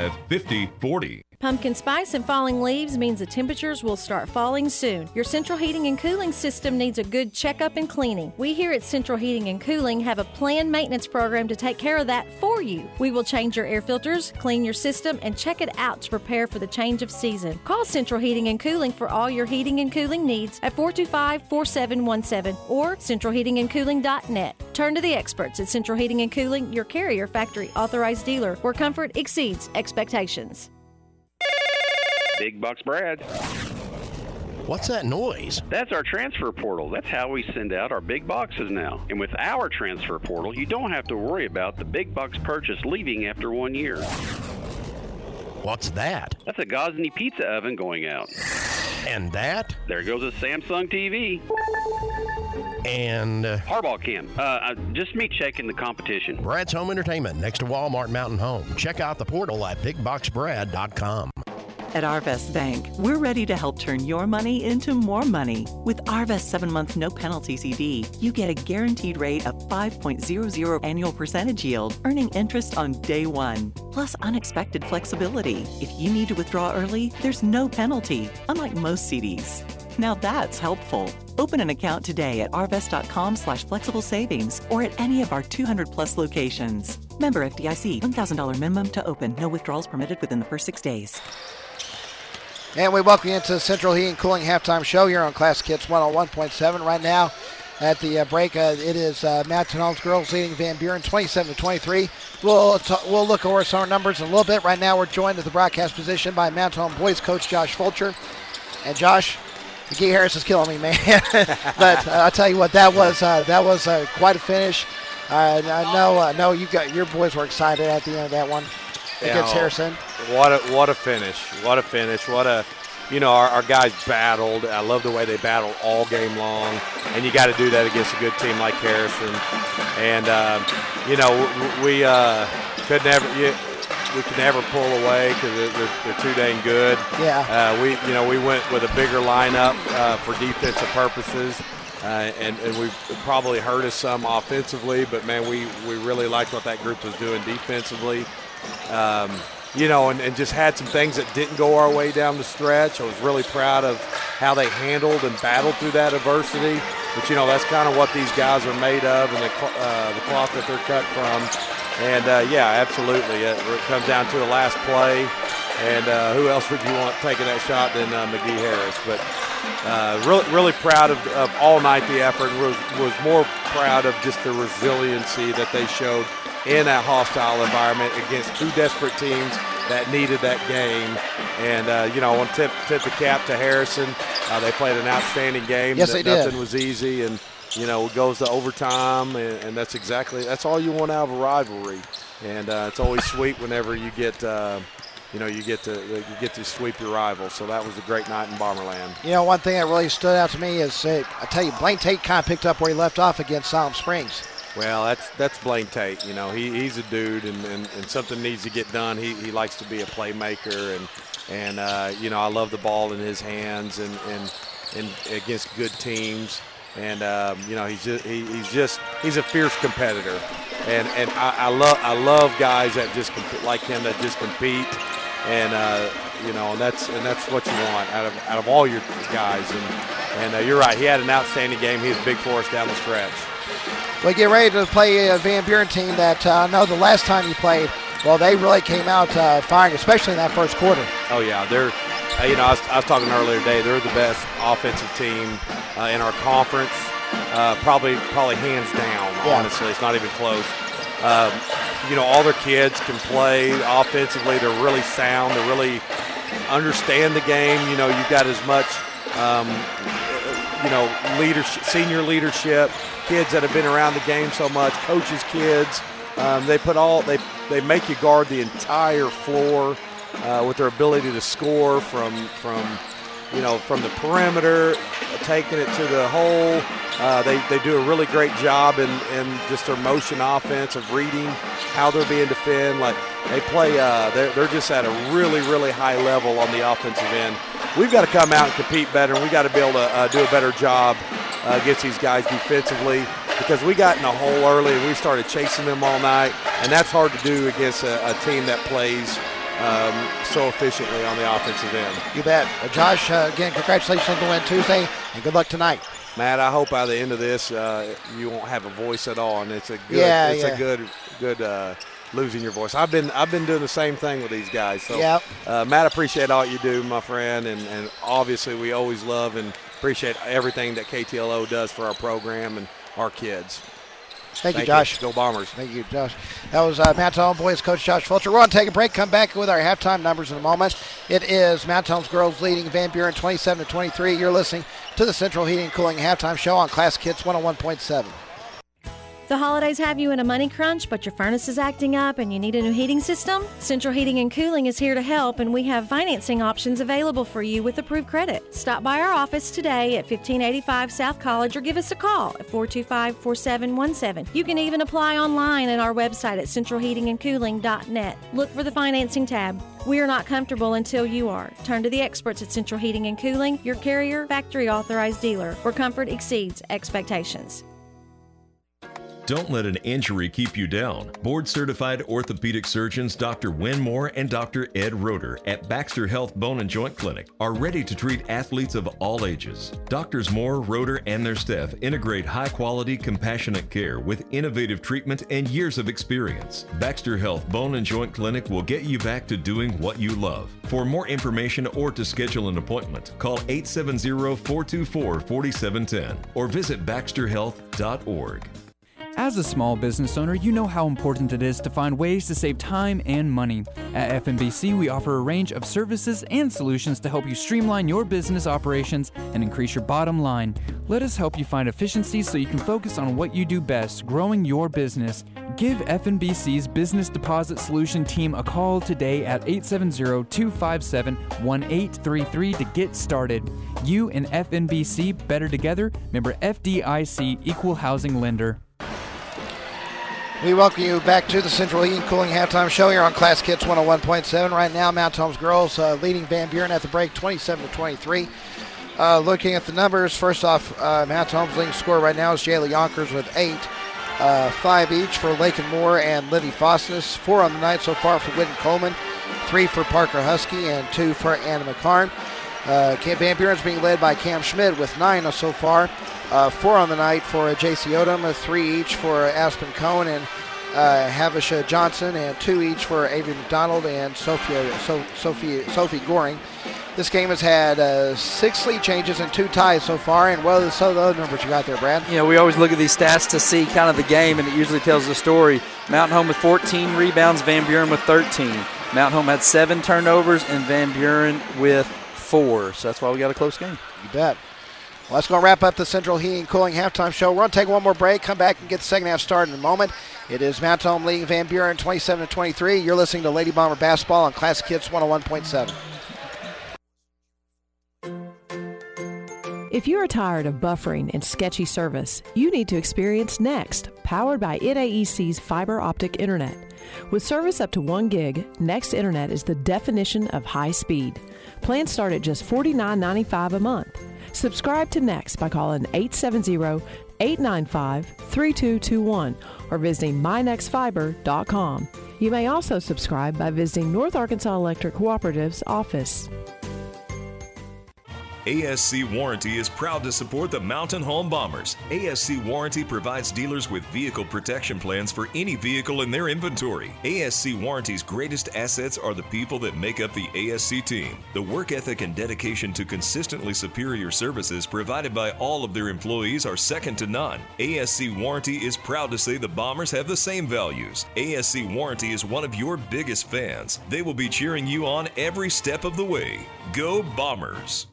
at 5040. Pumpkin spice and falling leaves means the temperatures will start falling soon. Your central heating and cooling system needs a good checkup and cleaning. We here at Central Heating and Cooling have a planned maintenance program to take care of that for you. We will change your air filters, clean your system, and check it out to prepare for the change of season. Call Central Heating and Cooling for all your heating and cooling needs at 425-4717 or centralheatingandcooling.net. Turn to the experts at Central Heating and Cooling, your Carrier Factory authorized dealer, where comfort exceeds expectations. Big Bucks Brad. What's that noise? That's our transfer portal. That's how we send out our big boxes now. And with our transfer portal, you don't have to worry about the big bucks purchase leaving after 1 year. What's that? That's a Gosney pizza oven going out. And that? There goes a Samsung TV. And Hardball cam. Just me checking the competition. Brad's Home Entertainment next to Walmart Mountain Home. Check out the portal at bigboxbrad.com. At Arvest Bank, we're ready to help turn your money into more money. With Arvest 7-month no-penalty CD, you get a guaranteed rate of 5.00 annual percentage yield, earning interest on day one, plus unexpected flexibility. If you need to withdraw early, there's no penalty, unlike most CDs. Now that's helpful. Open an account today at arvest.com/flexible savings or at any of our 200-plus locations. Member FDIC, $1,000 minimum to open. No withdrawals permitted within the first 6 days. And we welcome you into the Central Heating and Cooling halftime show here on Classic Hits 101.7. Right now at the break, it is Mountain Homes girls leading Van Buren 27-23. We'll look over some of our numbers in a little bit. Right now we're joined at the broadcast position by Mountain Home boys coach Josh Fulcher. And Josh, McGee Harris is killing me, man. But I'll tell you what, that was quite a finish. I know your boys were excited at the end of that one against Harrison. What a finish! What a finish! Our guys battled. I love the way they battled all game long, and you got to do that against a good team like Harrison. And we could never pull away because they're too dang good. Yeah. We went with a bigger lineup for defensive purposes, and we probably hurt us some offensively. But man, we really liked what that group was doing defensively. And just had some things that didn't go our way down the stretch. I was really proud of how they handled and battled through that adversity. But, that's kind of what these guys are made of and the cloth that they're cut from. And, absolutely. It comes down to the last play. And who else would you want taking that shot than McGee Harris? But really proud of all night the effort. Was more proud of just the resiliency that they showed in that hostile environment against two desperate teams that needed that game. And, I want to tip the cap to Harrison. They played an outstanding game. Yes, they did. Nothing was easy. And, it goes to overtime. And that's all you want out of a rivalry. And it's always sweet whenever you get you get to sweep your rival. So that was a great night in Bomberland. One thing that really stood out to me is, I tell you, Blaine Tate kind of picked up where he left off against Siloam Springs. Well, that's Blaine Tate. He's a dude, and something needs to get done. He likes to be a playmaker, and I love the ball in his hands and against good teams. And he's a fierce competitor, and I love guys that just like him that just compete, and and that's what you want out of all your guys. And you're right. He had an outstanding game. He was big for us down the stretch. We get ready to play a Van Buren team that I know the last time you played, they really came out firing, especially in that first quarter. Oh, yeah. They're, I was talking earlier today, they're the best offensive team in our conference, probably hands down, honestly. It's not even close. All their kids can play offensively. They're really sound. They really understand the game. You've got as much, leadership, senior leadership, kids that have been around the game so much, coaches' kids. They make you guard the entire floor with their ability to score from the perimeter, taking it to the hole. They do a really great job in just their motion offense of reading how they're being defended. Like they play, they're just at a really, really high level on the offensive end. We've got to come out and compete better, and we've got to be able to do a better job against these guys defensively, because we got in a hole early and we started chasing them all night, and that's hard to do against a team that plays so efficiently on the offensive end. You bet. Well, Josh, again, congratulations on the win Tuesday, and good luck tonight. Matt, I hope by the end of this you won't have a voice at all, and it's a good good losing your voice. I've been doing the same thing with these guys. So, Matt, appreciate all you do, my friend, and obviously we always love and appreciate everything that KTLO does for our program and our kids. Thank you, Josh. Go Bombers. Thank you, Josh. That was Mount Holmes boys coach Josh Fulcher. We're going to take a break, come back with our halftime numbers in a moment. It is Mount Holmes girls leading Van Buren 27-23. You're listening to the Central Heating and Cooling halftime show on Classic Hits 101.7. The holidays have you in a money crunch, but your furnace is acting up and you need a new heating system? Central Heating and Cooling is here to help, and we have financing options available for you with approved credit. Stop by our office today at 1585 South College or give us a call at 425-4717. You can even apply online at our website at centralheatingandcooling.net. Look for the financing tab. We are not comfortable until you are. Turn to the experts at Central Heating and Cooling, your Carrier factory authorized dealer, where comfort exceeds expectations. Don't let an injury keep you down. Board-certified orthopedic surgeons Dr. Win Moore and Dr. Ed Roeder at Baxter Health Bone and Joint Clinic are ready to treat athletes of all ages. Doctors Moore, Roeder, and their staff integrate high-quality, compassionate care with innovative treatment and years of experience. Baxter Health Bone and Joint Clinic will get you back to doing what you love. For more information or to schedule an appointment, call 870-424-4710 or visit baxterhealth.org. As a small business owner, you know how important it is to find ways to save time and money. At FNBC, we offer a range of services and solutions to help you streamline your business operations and increase your bottom line. Let us help you find efficiencies so you can focus on what you do best, growing your business. Give FNBC's Business Deposit Solution team a call today at 870-257-1833 to get started. You and FNBC, better together. Member FDIC, Equal Housing Lender. We welcome you back to the Central Heating Cooling halftime show here on Classic Hits 101.7. Right now, Mount Holmes girls leading Van Buren at the break 27-23. Looking at the numbers, first off, Mount Holmes leading scorer right now is Jayla Yonkers with 8. 5 each for Lakin Moore and Livy Fosness. 4 on the night so far for Whitten Coleman. 3 for Parker Husky and 2 for Anna McCarn. Van Buren's being led by Cam Schmidt with 9 so far. 4 on the night for J.C. Odom, 3 each for Aspen Cohn and Havish Johnson, and 2 each for Avery McDonald and Sophie Goring. This game has had 6 lead changes and 2 ties so far. And what are some of the other numbers you got there, Brad? You know, we always look at these stats to see kind of the game, and it usually tells the story. Mountain Home with 14 rebounds, Van Buren with 13. Mountain Home had 7 turnovers, and Van Buren with 4. So that's why we got a close game. You bet. Well, that's going to wrap up the Central Heating and Cooling halftime show. We're going to take one more break, come back and get the second half started in a moment. It is Mount Home leading Van Buren 27-23. You're listening to Lady Bomber Basketball on Classic Hits 101.7. If you are tired of buffering and sketchy service, you need to experience Next, powered by NAEC's fiber optic internet. With service up to 1 gig, Next Internet is the definition of high speed. Plans start at just $49.95 a month. Subscribe to Next by calling 870-895-3221 or visiting mynextfiber.com. You may also subscribe by visiting North Arkansas Electric Cooperative's office. ASC Warranty is proud to support the Mountain Home Bombers. ASC Warranty provides dealers with vehicle protection plans for any vehicle in their inventory. ASC Warranty's greatest assets are the people that make up the ASC team. The work ethic and dedication to consistently superior services provided by all of their employees are second to none. ASC Warranty is proud to say the Bombers have the same values. ASC Warranty is one of your biggest fans. They will be cheering you on every step of the way. Go Bombers!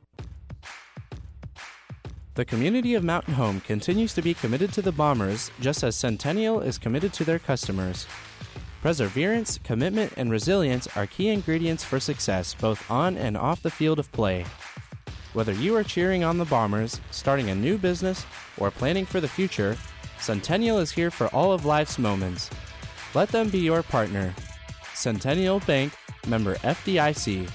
The community of Mountain Home continues to be committed to the Bombers, just as Centennial is committed to their customers. Perseverance, commitment, and resilience are key ingredients for success both on and off the field of play. Whether you are cheering on the Bombers, starting a new business, or planning for the future, Centennial is here for all of life's moments. Let them be your partner. Centennial Bank, member FDIC.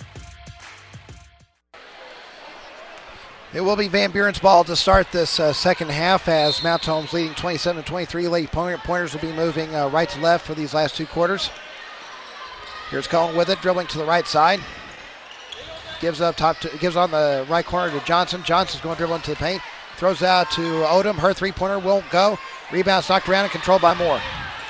It will be Van Buren's ball to start this second half as Mount Holmes leading 27-23. Lady Pointers will be moving right to left for these last 2 quarters. Here's Cohen with it, dribbling to the right side. Gives on the right corner to Johnson. Johnson's going to dribble into the paint. Throws out to Odom. Her three-pointer won't go. Rebound knocked around and controlled by Moore.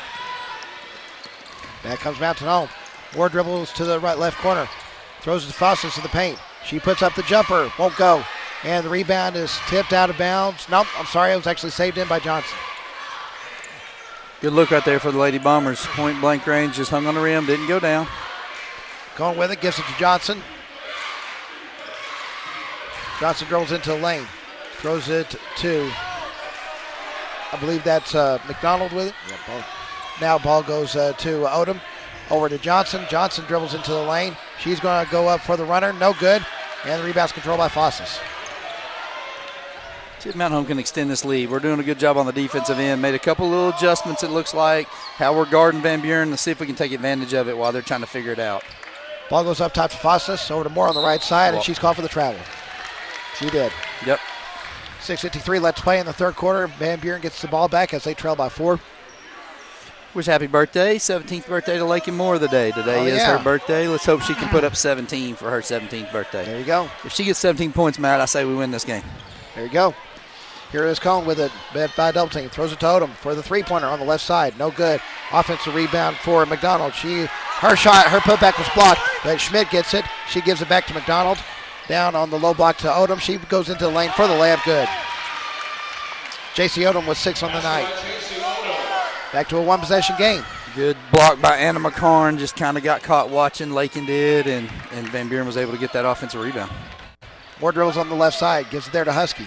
Back comes Mountain Home. Moore dribbles to the left corner. Throws it to Foster to the paint. She puts up the jumper. Won't go. And the rebound is tipped out of bounds. Nope, I'm sorry. It was actually saved in by Johnson. Good look right there for the Lady Bombers. Point blank range, just hung on the rim, didn't go down. Going with it, gives it to Johnson. Johnson dribbles into the lane. Throws it to, I believe that's McDonald with it. Yeah, now ball goes to Odom. Over to Johnson. Johnson dribbles into the lane. She's going to go up for the runner. No good. And the rebound's controlled by Fosses. See if Mountain Home can extend this lead. We're doing a good job on the defensive end. Made a couple little adjustments, it looks like. How we're guarding Van Buren. Let's see if we can take advantage of it while they're trying to figure it out. Ball goes up top to Fosses. Over to Moore on the right side, and she's called for the travel. She did. Yep. 6:53 left play in the third quarter. Van Buren gets the ball back as they trail by 4. Wish happy birthday. 17th birthday to Lakin Moore today. Today is her birthday. Let's hope she can put up 17 for her 17th birthday. There you go. If she gets 17 points, Matt, I say we win this game. There you go. Here is Cone with it by double team. Throws it to Odom for the three-pointer on the left side. No good. Offensive rebound for McDonald. Her putback was blocked, but Schmidt gets it. She gives it back to McDonald. Down on the low block to Odom. She goes into the lane for the layup. Good. J.C. Odom with 6 on the night. Back to a one-possession game. Good block by Anna McCarn. Just kind of got caught watching. Lakin did, and Van Buren was able to get that offensive rebound. More dribbles on the left side. Gives it there to Husky.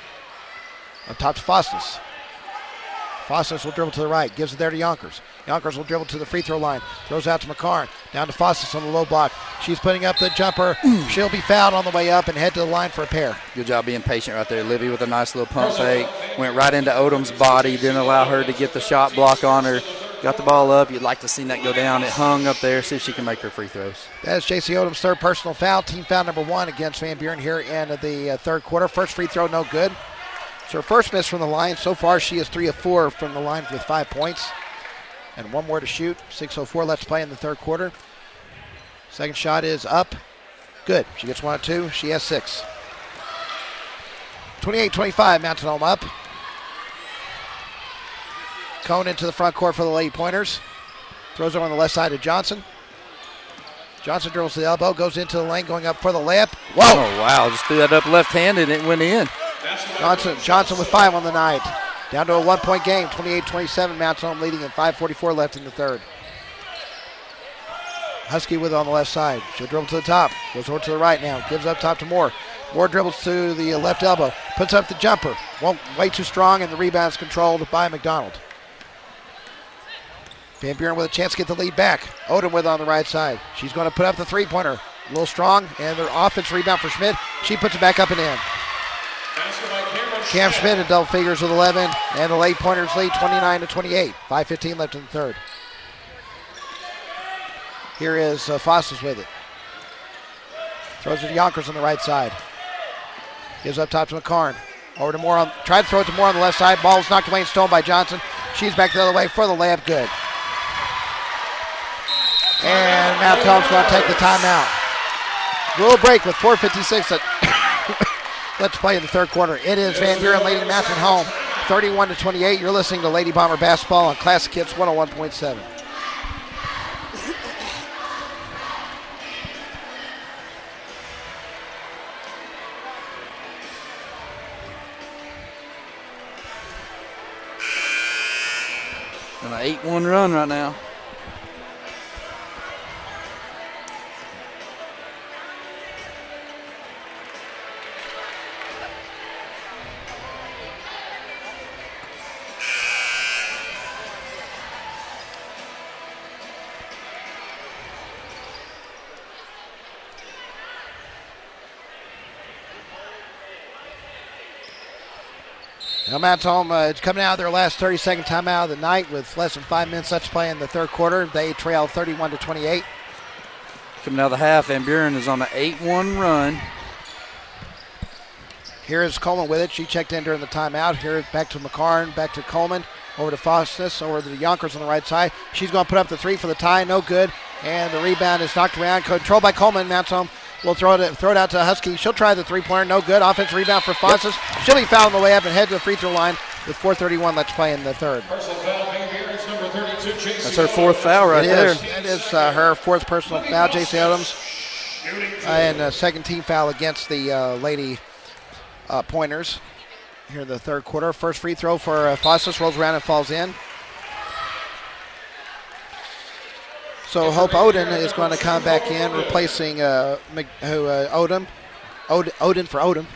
Up top to Fostis. Fostis will dribble to the right. Gives it there to Yonkers. Yonkers will dribble to the free throw line. Throws out to McCarn. Down to Fostis on the low block. She's putting up the jumper. She'll be fouled on the way up and head to the line for a pair. Good job being patient right there. Livy with a nice little pump fake. Went right into Odom's body. Didn't allow her to get the shot block on her. Got the ball up. You'd like to see that go down. It hung up there. See if she can make her free throws. That is J.C. Odom's third personal foul. Team foul number 1 against Van Buren here in the third quarter. First free throw, no good. It's her first miss from the line. So far, she is 3 of 4 from the line with 5 points. And 1 more to shoot. 6:04 left to play in the third quarter. Second shot is up. Good. She gets 1 of 2. She has 6. 28-25, Mountain Home up. Cone into the front court for the Lady Pointers. Throws over on the left side to Johnson. Johnson dribbles to the elbow, goes into the lane, going up for the layup. Whoa! Oh, wow. Just threw that up left-handed and it went in. Johnson with 5 on the night. Down to a 1-point game, 28-27. Mountain Home leading in 5:44 left in the third. Husky with it on the left side. She'll dribble to the top. Goes over to the right now. Gives up top to Moore. Moore dribbles to the left elbow. Puts up the jumper. Way too strong, and the rebound's controlled by McDonald. Van Buren with a chance to get the lead back. Odom with it on the right side. She's going to put up the three-pointer. A little strong, and their offense rebound for Schmidt. She puts it back up and in. Cam Schmidt in double figures with 11, and the Lady Pointers lead 29-28. 5:15 left in the third. Here is Fostis with it. Throws it to Yonkers on the right side. Gives up top to McCarn. Over to Moore. Tried to throw it to Moore on the left side. Ball is knocked away and stolen by Johnson. She's back the other way for the layup. Good. And Mountain Home's going to take the timeout. Little break with 4:56 left to play in the third quarter. It is Van Buren leading Mountain Home 31-28. You're listening to Lady Bomber Basketball on Classic Hits 101.7. On an 8-1 run right now. Now Mountain Home is coming out of their last 30-second timeout of the night with less than 5 minutes left to play in the third quarter. They trail 31-28. Coming out of the half, Van Buren is on an 8-1 run. Here is Coleman with it. She checked in during the timeout. Here back to McCarn, back to Coleman, over to Fostis, over to the Yonkers on the right side. She's going to put up the three for the tie. No good. And the rebound is knocked around, controlled by Coleman. Mounts home. Will throw it out to Husky. She'll try the three-pointer. No good. Offensive rebound for Fosses. She'll be fouled on the way up and head to the free throw line with 4:31 left to play in the third. That's her fourth foul right there. It is her fourth personal foul, J.C. Odoms. And a second team foul against the Lady Pointers here in the third quarter. First free throw for Fosses. Rolls around and falls in. So Hope Oden is going to come back in, replacing Odom. Oden for Odom.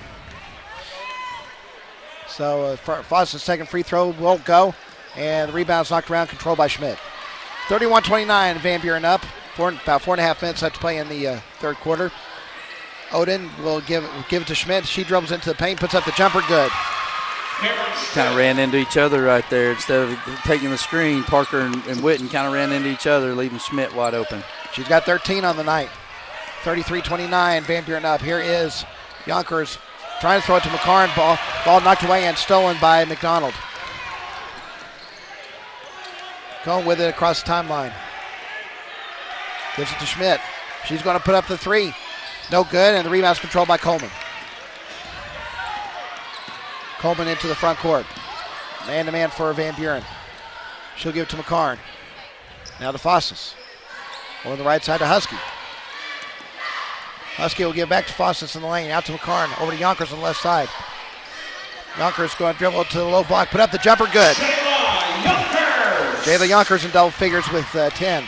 So Foster's second free throw won't go, and the rebound's knocked around, controlled by Schmidt. 31-29, Van Buren up. About 4.5 minutes left to play in the third quarter. Oden will give it to Schmidt. She dribbles into the paint, puts up the jumper, good. Kind of ran into each other right there. Instead of taking the screen, Parker and Witten kind of ran into each other, leaving Schmidt wide open. She's got 13 on the night. 33-29, Van Buren up. Here is Yonkers trying to throw it to McCarn. Ball knocked away and stolen by McDonald. Going with it across the timeline. Gives it to Schmidt. She's going to put up the three. No good, and the rebound's controlled by Coleman. Coleman into the front court. Man-to-man for Van Buren. She'll give it to McCarn. Now to Fosses. On the right side to Husky. Husky will give back to Fosses in the lane. Out to McCarn. Over to Yonkers on the left side. Yonkers going to dribble to the low block. Put up the jumper. Good. Jayla Yonkers in double figures with 10.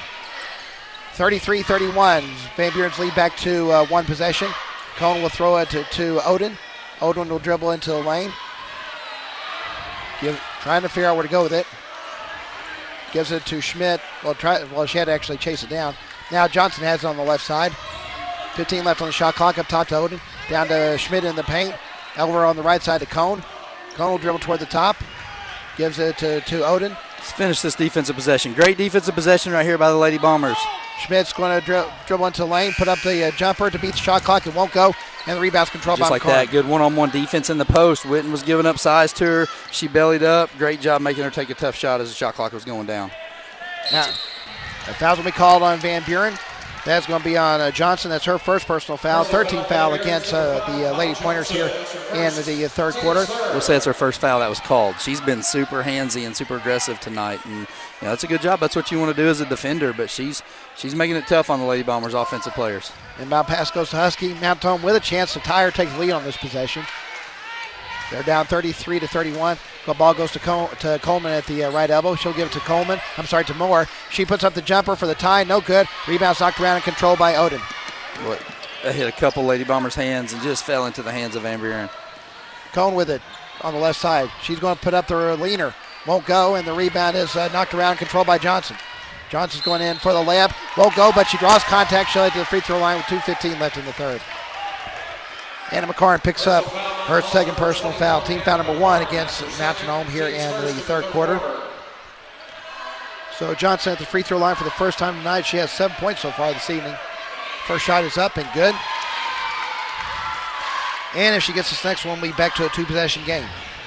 33-31. Van Buren's lead back to one possession. Cohen will throw it to Oden. Oden will dribble into the lane. Trying to figure out where to go with it. Gives it to Schmidt. She had to actually chase it down. Now Johnson has it on the left side. 15 left on the shot clock. Up top to Oden. Down to Schmidt in the paint. Elver on the right side to Cone. Cone will dribble toward the top. Gives it to Oden. Let's finish this defensive possession. Great defensive possession right here by the Lady Bombers. Schmidt's going to dribble into the lane, put up the jumper to beat the shot clock. It won't go, and the rebound's controlled by McCarn. Just like that, good one-on-one defense in the post. Witten was giving up size to her. She bellied up. Great job making her take a tough shot as the shot clock was going down. Now, a foul's going to be called on Van Buren. That's going to be on Johnson. That's her first personal foul. 13th foul against the Lady Pointers here in the third quarter. We'll say it's her first foul that was called. She's been super handsy and super aggressive tonight, and that's a good job. That's what you want to do as a defender, but she's making it tough on the Lady Bombers' offensive players. Inbound pass goes to Husky. Mount Home with a chance to tie or take the lead on this possession. They're down 33-31. The ball goes to Coleman at the right elbow. She'll give it to Moore. She puts up the jumper for the tie. No good. Rebound's knocked around and controlled by Oden. That hit a couple Lady Bombers' hands and just fell into the hands of Van Buren. Cone with it on the left side. She's going to put up the leaner. Won't go, and the rebound is knocked around, controlled by Johnson. Johnson's going in for the layup. Won't go, but she draws contact. She'll head to the free throw line with 2:15 left in the third. Anna McCarn picks up her second personal foul. Team foul number 1 against Mountain Home here in the third quarter. So Johnson at the free throw line for the first time tonight. She has 7 points so far this evening. First shot is up and good. And if she gets this next one, we'll be back to a two-possession game.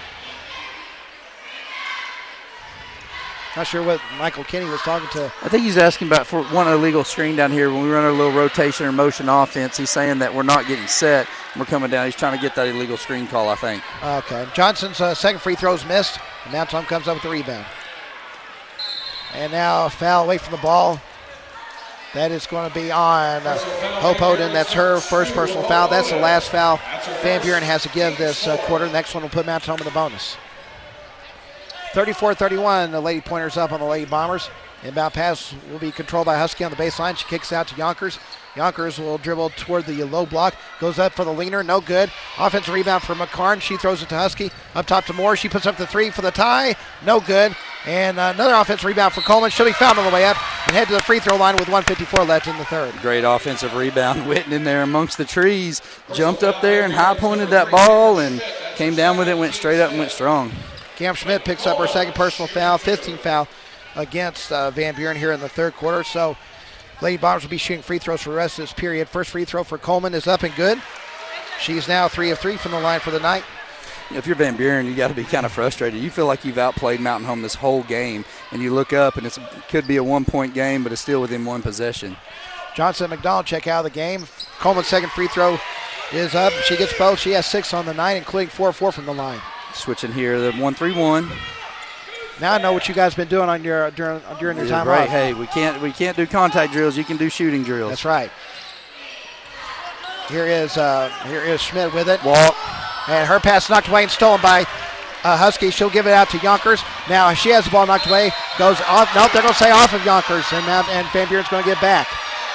Not sure what Michael Kinney was talking to. I think he's asking about for one illegal screen down here. When we run a little rotation or motion offense, he's saying that we're not getting set. We're coming down. He's trying to get that illegal screen call, I think. Okay. Johnson's second free throw is missed. And now Tom comes up with the rebound. And now a foul away from the ball. That is going to be on Hope Oden. That's her first personal foul. That's the last foul Van Buren has to give this quarter. Next one will put Mountain Home in the bonus. 34-31, the Lady Pointers up on the Lady Bombers. Inbound pass will be controlled by Husky on the baseline. She kicks out to Yonkers. Yonkers will dribble toward the low block. Goes up for the leaner, no good. Offensive rebound for McCarn. She throws it to Husky. Up top to Moore. She puts up the three for the tie. No good. And another offensive rebound for Coleman. She'll be fouled on the way up and head to the free throw line with 1:54 left in the third. Great offensive rebound. Witten in there amongst the trees. Jumped up there and high-pointed that ball and came down with it, went straight up and went strong. Cam Schmidt picks up her second personal foul, 15th foul against Van Buren here in the third quarter. So Lady Bombers will be shooting free throws for the rest of this period. First free throw for Coleman is up and good. She's now 3 of 3 from the line for the night. if you're Van Buren, you got to be kind of frustrated. You feel like you've outplayed Mountain Home this whole game, and you look up, and it could be a 1-point game, but it's still within one possession. Johnson McDonald check out of the game. Coleman's second free throw is up. She gets both. She has 6 on the night, including 4-4 from the line. Switching here, the 1-3-1. Now I know what you guys have been doing on your during your time off. Hey, we can't do contact drills. You can do shooting drills. That's right. Here is Schmidt with it. Walk. And her pass knocked away and stolen by Husky. She'll give it out to Yonkers. Now she has the ball knocked away. Goes off. Nope, they're going to say off of Yonkers. And Van Buren's going to get back.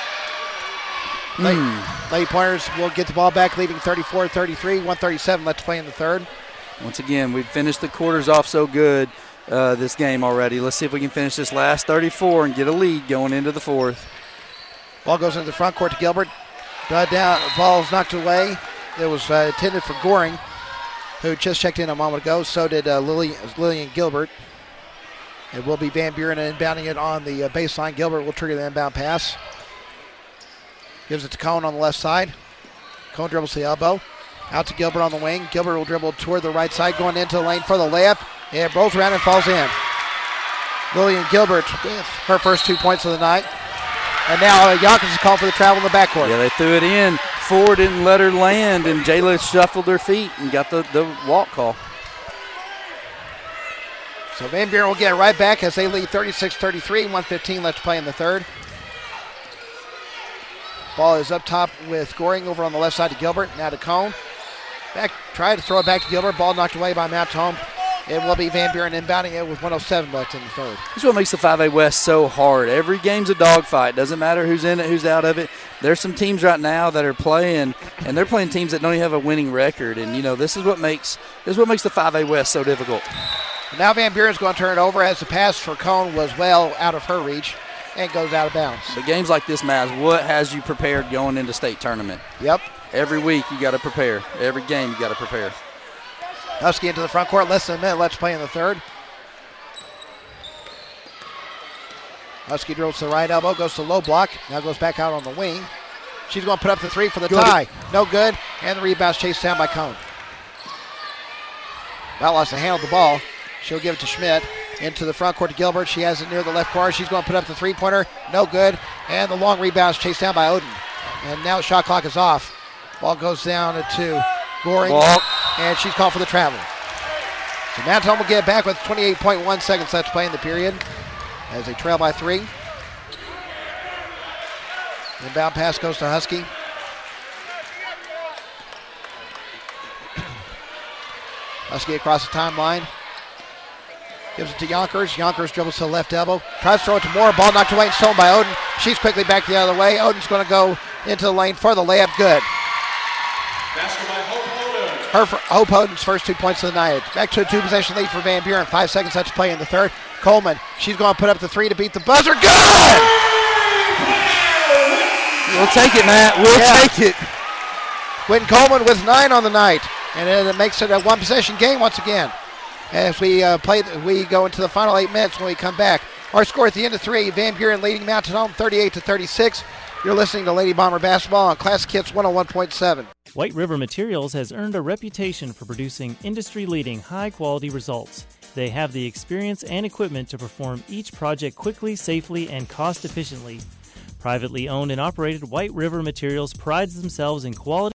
Lady Pointers will get the ball back, leading 34-33, 1:37 left to play in the third. Once again, we've finished the quarters off so good this game already. Let's see if we can finish this last 34 and get a lead going into the fourth. Ball goes into the front court to Gilbert. Ball's knocked away. It was intended for Goring, who just checked in a moment ago. So did Lillian Gilbert. It will be Van Buren inbounding it on the baseline. Gilbert will trigger the inbound pass. Gives it to Cone on the left side. Cone dribbles the elbow. Out to Gilbert on the wing. Gilbert will dribble toward the right side, going into the lane for the layup. It rolls around and falls in. Lillian Gilbert with her first 2 points of the night. And now Yonkers is called for the travel in the backcourt. Yeah, they threw it in. Ford didn't let her land, and Jayla shuffled her feet and got the walk call. So Van Buren will get it right back as they lead 36-33, 1:15 left to play in the third. Ball is up top with Goring over on the left side to Gilbert. Now to Cone. Try to throw it back to Gilbert. Ball knocked away by Mountain Home. It will be Van Buren inbounding it with 1:07 left in the third. This is what makes the 5A West so hard. Every game's a dogfight. Doesn't matter who's in it, who's out of it. There's some teams right now that are playing, and they're playing teams that don't even have a winning record. And this is what makes the 5A West so difficult. Now Van Buren's going to turn it over as the pass for Cone was well out of her reach and goes out of bounds. But games like this, Maz, what has you prepared going into state tournament? Yep. Every week you got to prepare. Every game you got to prepare. Husky into the front court, less than a minute left to play in the third. Husky drills to the right elbow, goes to the low block, now goes back out on the wing. She's going to put up the three for the tie. No good, and the rebound's chased down by Cone. Well, lost to handle the ball. She'll give it to Schmidt. Into the front court to Gilbert. She has it near the left corner. She's going to put up the three-pointer. No good, and the long rebound's chased down by Oden. And now the shot clock is off. Ball goes down to Goring. And she's called for the travel. So Mountain Home will get back with 28.1 seconds left to play in the period as they trail by 3. Inbound pass goes to Husky. Husky across the timeline. Gives it to Yonkers. Yonkers dribbles to the left elbow. Tries to throw it to Moore. Ball knocked away and stolen by Oden. She's quickly back the other way. Oden's going to go into the lane for the layup. Good. Hope Oden's first 2 points of the night. Back to a 2-possession lead for Van Buren. 5 seconds left to play in the third. Coleman, she's going to put up the three to beat the buzzer. Good! We'll take it, Matt. We'll take it. Quentin Coleman with 9 on the night. And then it makes it a 1-possession game once again. As we we go into the final 8 minutes when we come back. Our score at the end of 3, Van Buren leading Mountain Home 38-36. You're listening to Lady Bomber Basketball on Classic Hits 101.7. White River Materials has earned a reputation for producing industry-leading, high-quality results. They have the experience and equipment to perform each project quickly, safely, and cost-efficiently. Privately owned and operated, White River Materials prides themselves in quality